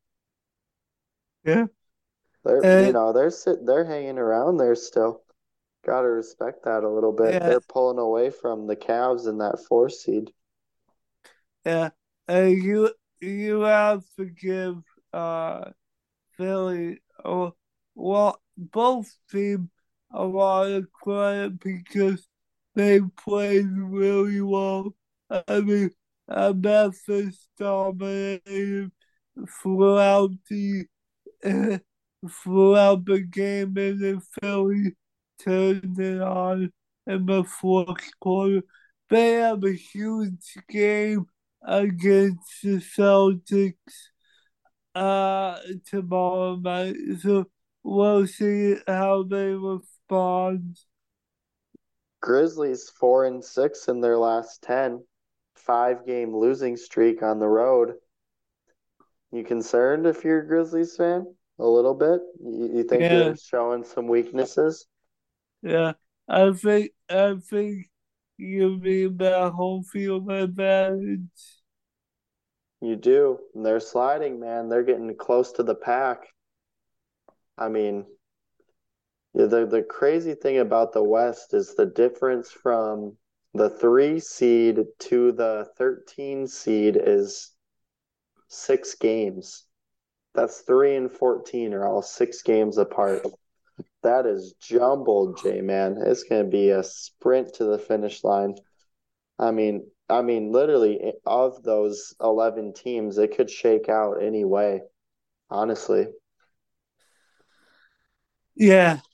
Yeah. They're, Uh, you know, they're sit, they're hanging around there still. Got to respect that a little bit. Yeah. They're pulling away from the Cavs in that four seed. Yeah. And you you have to give uh Philly uh, well both teams a lot of credit because they played really well. I mean, uh, Memphis dominated throughout the throughout the game, and then Philly turned it on in the fourth quarter. They have a huge game against the Celtics uh, tomorrow night, so we'll see how they respond. Grizzlies four and six in their last ten. Five game losing streak on the road. You concerned if you're a Grizzlies fan? A little bit? You, you think Yeah. they're showing some weaknesses? Yeah, I think I think you mean that home field advantage. You do. And they're sliding, man. They're getting close to the pack. I mean, yeah, the the crazy thing about the West is the difference from the three seed to the thirteen seed is six games. That's three and fourteen are all six games apart. That is jumbled, J man. It's gonna be a sprint to the finish line. I mean, I mean, literally of those eleven teams, it could shake out any way, honestly. Yeah,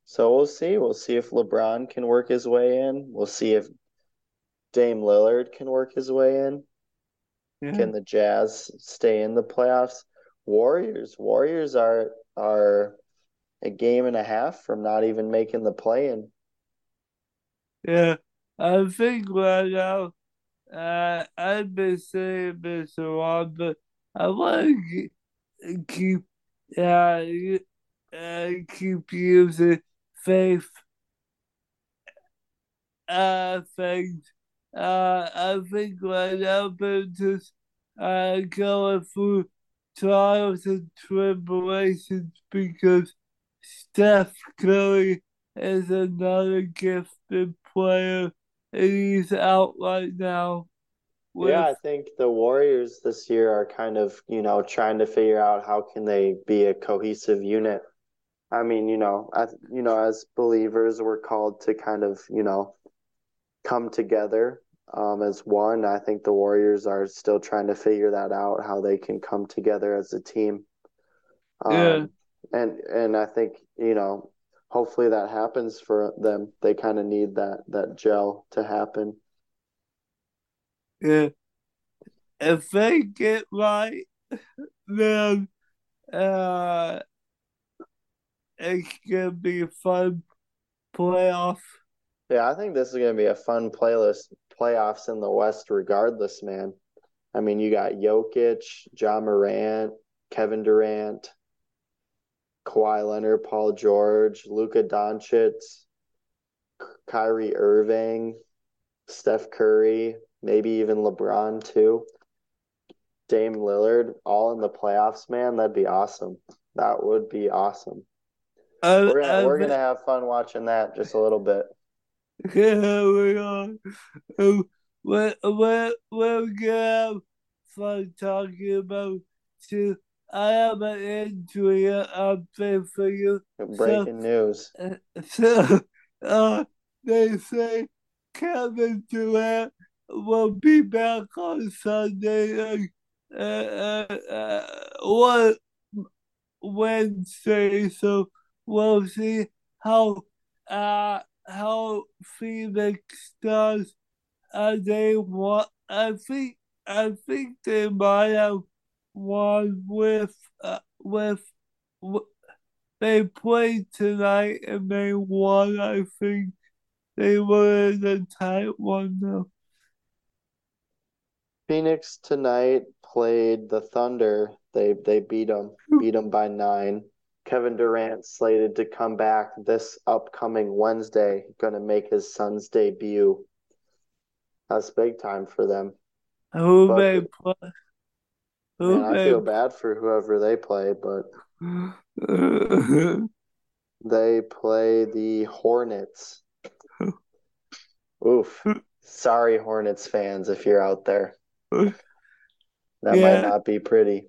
So we'll see. We'll see if LeBron can work his way in. We'll see if Dame Lillard can work his way in. Yeah. Can the Jazz stay in the playoffs? Warriors. Warriors are are a game and a half from not even making the play-in. Yeah. I think right now, uh, I've been saying this a lot, but I want to keep, uh, uh, keep using faith, uh, things. Uh, I think right now they're just, uh, going through trials and tribulations because Steph Curry is another gifted player, and he's out right now Yeah, with I think the Warriors this year are kind of, you know, trying to figure out how can they be a cohesive unit. I mean, you know, as you know, as believers, we're called to kind of, you know, come together um, as one. I think the Warriors are still trying to figure that out, how they can come together as a team. yeah, Um, and and I think, you know, hopefully that happens for them. They kind of need that that gel to happen. yeah. If they get right, then uh, it's gonna be a fun playoff. Yeah, I think this is going to be a fun playlist playoffs in the West regardless, man. I mean, you got Jokic, John Morant, Kevin Durant, Kawhi Leonard, Paul George, Luka Doncic, Kyrie Irving, Steph Curry, maybe even LeBron too. Dame Lillard, all in the playoffs, man. That'd be awesome. That would be awesome. I, We're gonna I we're think gonna have fun watching that just a little bit. yeah, we are. Um, we're, we're, we're gonna have fun talking about too. I have an injury update for you. So, Breaking news. uh, so uh, they say Kevin Durant will be back on Sunday, like, uh, uh, uh, what Wednesday. So we'll see how uh how Phoenix does. Uh, they want. I think. I think they might have won with uh, with. w- They played tonight and they won. I think they were in a tight one though. Phoenix tonight played the Thunder. They they beat them, beat them by nine. Kevin Durant slated to come back this upcoming Wednesday, going to make his son's debut. That's big time for them. Who But they play? man, Who I they? feel bad for whoever they play, but they play the Hornets. Oof. Sorry, Hornets fans, if you're out there. That might Yeah, not be pretty.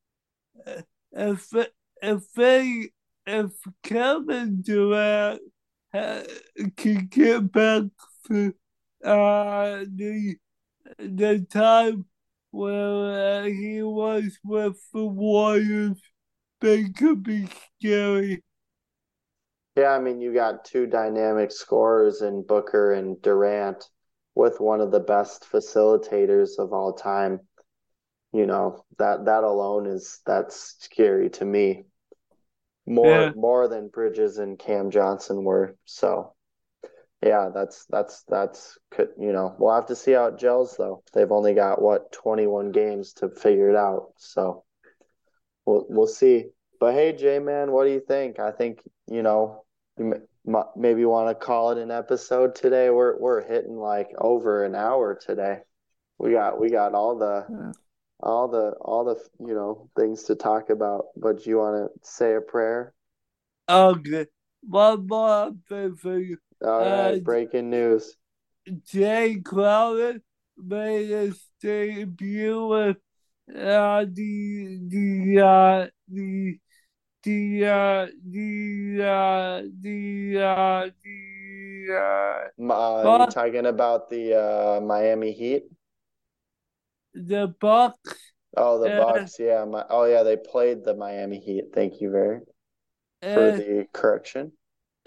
if if they if Kevin Durant uh, can get back to uh the the time where uh, he was with the Warriors, they could be scary. Yeah, I mean, you got two dynamic scorers in Booker and Durant with one of the best facilitators of all time. You know, that that alone is that's scary to me. More Yeah, more than Bridges and Cam Johnson were. So, yeah, that's that's that's could, you know, we'll have to see how it gels though. They've only got what twenty-one games to figure it out. So, we'll we'll see. But hey, Jay, man, what do you think? I think, you know, you m- maybe want to call it an episode today. We're we're hitting like over an hour today. We got we got all the all the all the you know things to talk about. But do you want to say a prayer? okay. One more thing for you. All Uh, right, breaking news. Jay Crowder made his debut with uh, the the uh, the the uh, the uh, the uh, the uh, Uh, you Buck, talking about the uh, Miami Heat? the Bucks, Oh, the uh, Bucks. Yeah, my, oh yeah, they played the Miami Heat. Thank you very for uh, the correction.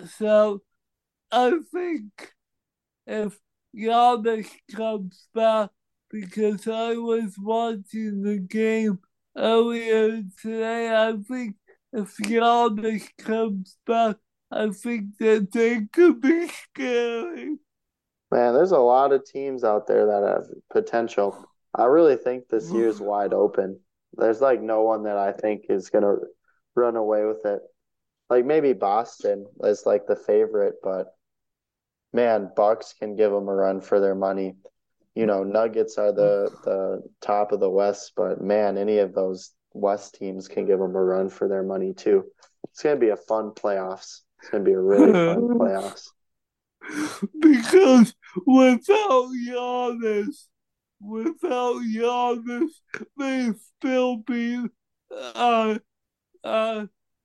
So I think if Giannis comes back, because I was watching the game earlier today, I think if Giannis comes back, I think that they could be scary. Man, there's a lot of teams out there that have potential. I really think this year's wide open. There's like no one that I think is gonna run away with it. Like maybe Boston is like the favorite, but man, Bucks can give them a run for their money. You know, Nuggets are the the top of the West, but man, any of those West teams can give them a run for their money too. It's gonna be a fun playoffs. It's gonna be a really fun playoffs. Because without Giannis, without Giannis, they still be uh uh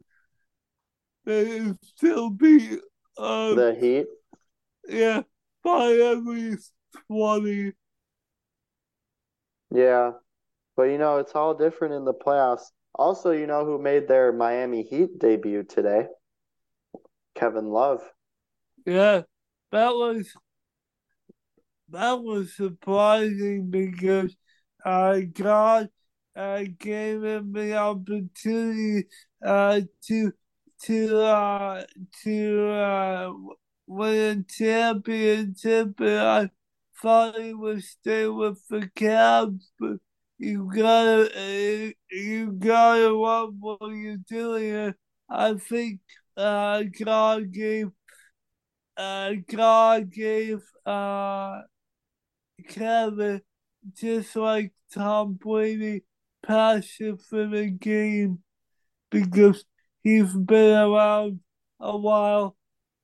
they still be uh The Heat. yeah by at least twenty. Yeah. But you know, it's all different in the playoffs. Also, you know who made their Miami Heat debut today? Kevin Love. Yeah, that was that was surprising because uh, God uh, gave him the opportunity uh, to to uh, to uh, win a championship, and I thought he would stay with the Cavs, but you gotta uh, you gotta love what you're doing. And I think uh, God gave uh, God gave uh, Kevin, just like Tom Brady, passion for the game because he's been around a while.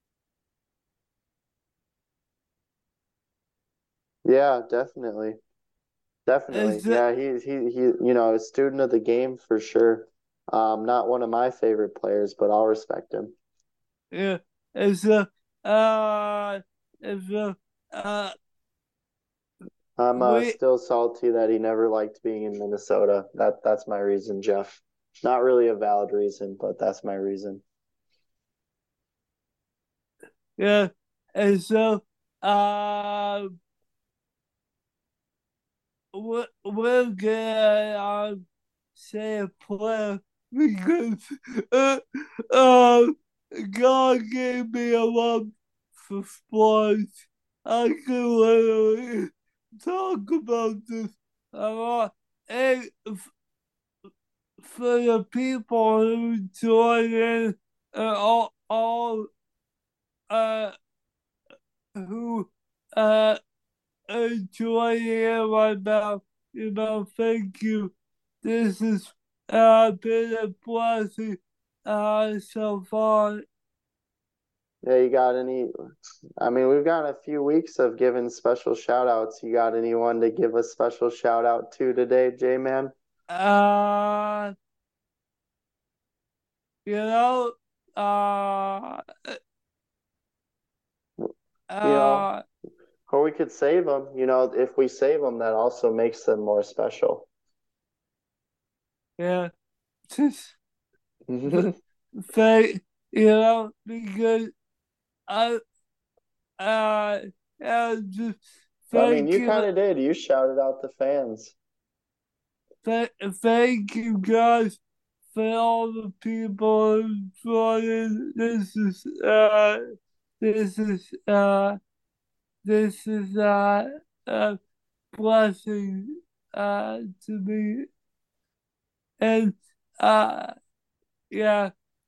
Yeah, definitely. Definitely. Is it, Yeah, he's he he you know, a student of the game for sure. Um, not one of my favorite players, but I'll respect him. yeah, is a, uh, is a, uh, I'm uh, wait, still salty that he never liked being in Minnesota. That that's my reason, Jeff. Not really a valid reason, but that's my reason. yeah, and so, uh, we're, we're gonna, uh, say a prayer because, uh, uh, God gave me a love for sports. I could literally talk about this a lot. And f- for the people who join in, uh, all, all uh, who uh, enjoy in right now, you know, thank you. This has uh, been a blessing uh, so far. Yeah, you got any? I mean, we've got a few weeks of giving special shout outs. You got anyone to give a special shout out to today, J-Man? Uh, you know, uh, You know, uh, or we could save them. You know, if we save them, that also makes them more special. yeah, just thank, you know, because I, uh, yeah, just I mean, thank you kind you, of did. You shouted out the fans. thank, thank you guys for all the people who joined. This is, uh, this is, uh, this is, uh, a blessing, uh, to me. And, uh, yeah,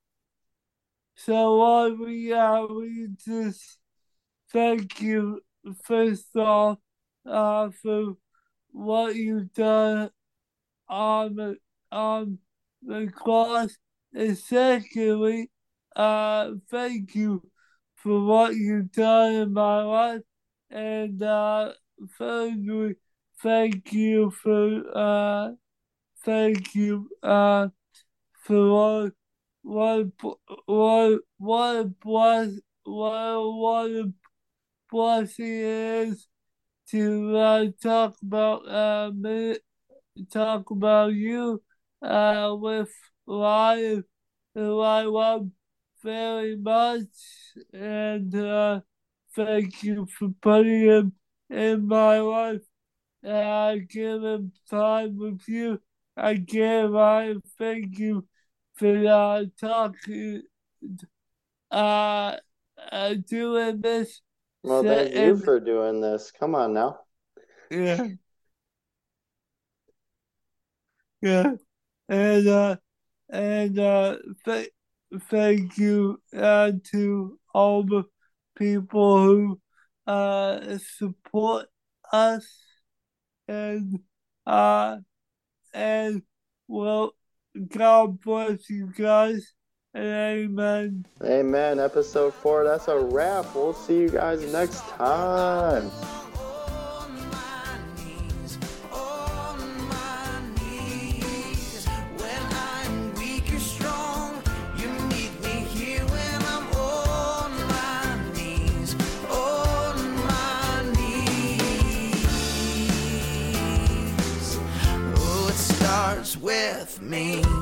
so what we, uh, we just thank you first off, uh, for what you've done on the on the cross, and secondly, uh, thank you for what you've done in my life, and uh, thirdly, thank you for uh, thank you uh for what what what what a bless what what a blessing it is to uh, talk about uh mi- talk about you uh with Ryan, who I love very much, and uh, thank you for putting him in my life. And I give him time with you. Again, Ryan, thank you for uh, talking, uh, uh, doing this. Well, So- thank you and- for doing this. Come on now. Yeah. Yeah. And uh and uh th- thank you uh to all the people who uh support us and uh and well, God bless you guys and amen. Amen. Episode four, that's a wrap. We'll see you guys next time. On my knees, on my knees. When I'm weak, you're strong. You meet me here when I'm on my knees, on my knees. Oh, it starts with me.